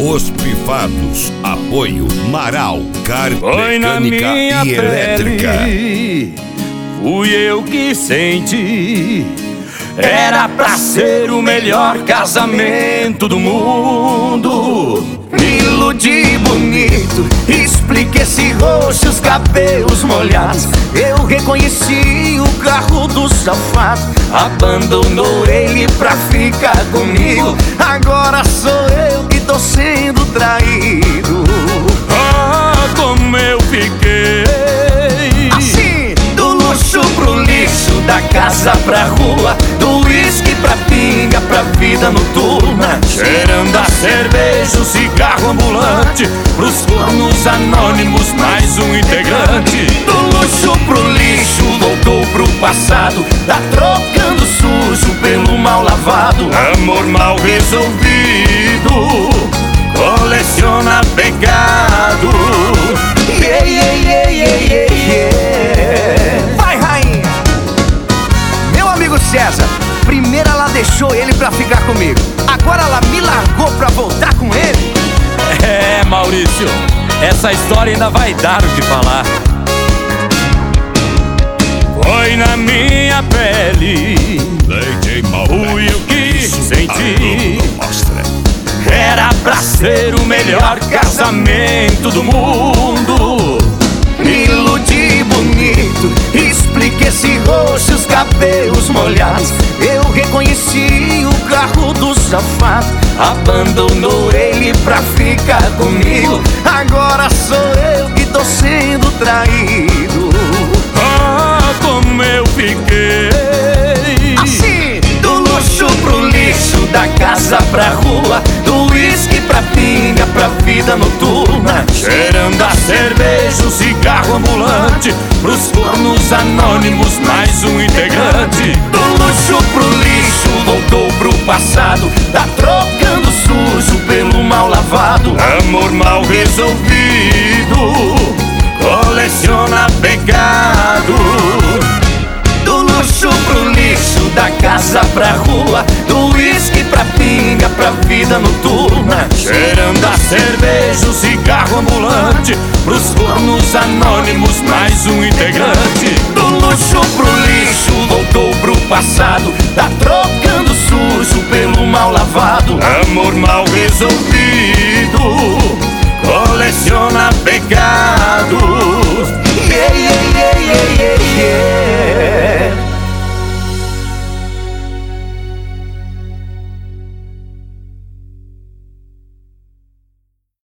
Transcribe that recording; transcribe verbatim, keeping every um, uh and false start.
Os Pifados. Apoio Marau, Car Foi na Mecânica minha e Elétrica. pele, fui eu que senti. Era pra ser o melhor casamento do mundo. Me iludi bonito, expliquei esse rosto, os cabelos molhados. Eu reconheci o carro do safado. Abandonou ele pra ficar comigo. Agora sou eu que tô sendo traído. Ah, como eu fiquei assim, do luxo pro lixo, da casa pra rua, do uísque pra pinga, pra vida noturna. Cheirando a cerveja, o cigarro ambulante, pros fornos anônimos, mais um integrante. Do luxo pro lixo, voltou pro passado, tá trocando sujo pelo mal lavado. Amor mal resolvido, coleciona pecado. Yeah, yeah, yeah, yeah, yeah, yeah. Vai, rainha! Meu amigo César, primeiro ela deixou ele pra ficar comigo, agora ela me largou pra voltar com ele. É, Maurício, essa história ainda vai dar o que falar. Foi na minha pele, D J fui eu que senti. Mostra. Era pra ser o melhor casamento do mundo. Me iludi bonito, expliquei esse rosto, os cabelos molhados. Eu reconheci o carro do safado. Abandonou ele pra ficar comigo. Agora sou eu que tô sendo traído. Ah, como eu fiquei Assim, do luxo pro lixo, da casa pra rua, do uísque pra pinga, pra vida noturna. Cheirando a cerveja, o cigarro ambulante, pros fornos anônimos, mais um integrante. Do luxo pro lixo, voltou pro passado, tá trocando sujo pelo mal lavado. Amor mal resolvido, coleciona pecado. Do luxo pro lixo, da casa pra rua, do uísque pra pinga, pra vida noturna. Cheirando a cerveja, o cigarro ambulante, pros fornos anônimos, mais um integrante. Do luxo pro lixo, voltou pro passado, tá trocando sujo pelo mal lavado. Amor mal resolvido, coleciona pecado.